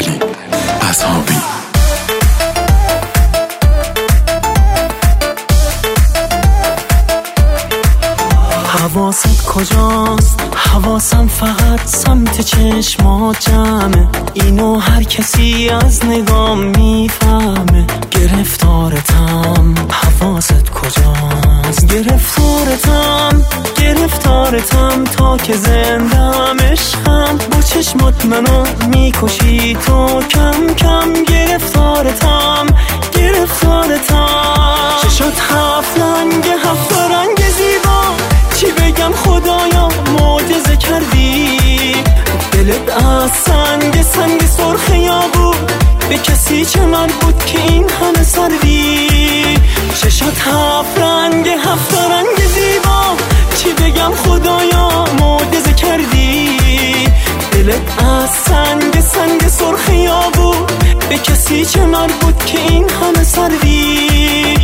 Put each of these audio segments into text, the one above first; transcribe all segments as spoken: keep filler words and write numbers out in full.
علی اصحابی. حواست کجاست؟ حواسم فقط سمت چشمات جمعه، اینو هر کسی از نگام میفهمه. گرفتارتم، حواست کجاست؟ گرفتارتم گرفتارتم تا که زندم عشقم، با چشمات منو میکشی تو کم کم. گرفتارتم گرفتارتم چشات هفت رنگ هفت رنگ زیبا، چی بگم خدایا معجزه کردی. دلت از سنگ سنگ سرخیا بود، به کسی چه من بود که این همه سردی. چشات هفت رنگ هفت رنگ زیبا، چی بگم خدایا معجزه کردی. دلت از سنگ سنگ سرخیا بود، به کسی چه من بود که این همه سردی.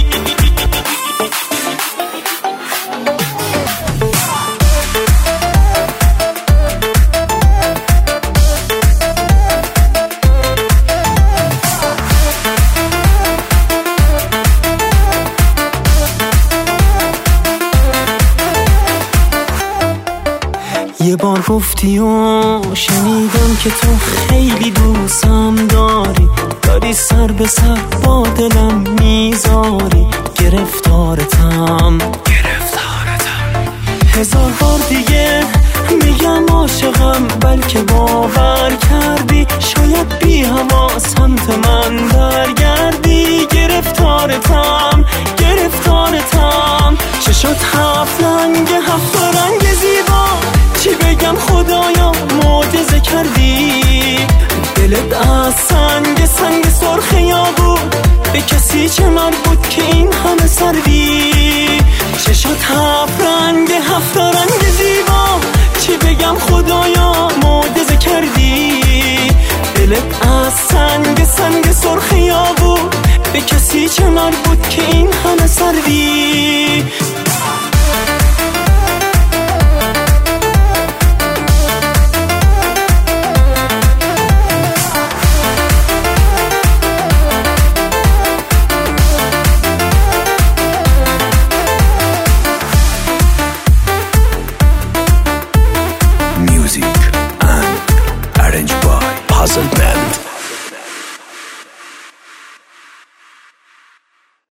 یه بار گفتی و شنیدم که تو خیلی دوستم داری، داری سر به سر با دلم میذاری. گرفتارتم گرفتارتم هزار بار دیگه میگم عاشقم، بلکه باور کردی شاید بی هوا سمت من برگردی. گرفتارتم گرفتارتم چشات هفت رنگ هفت رنگ زیبا، چی بگم خدایا معجزه کردی. دلت از سنگ سنگ سرخیا بود، به کسی چه من بود که این همه سردی. چشات هفت رنگ هفت رنگ زیبا، چی بگم خدایا معجزه کردی. دلت از سنگ سنگ سرخیا بود، به کسی چه من بود که این همه سردی.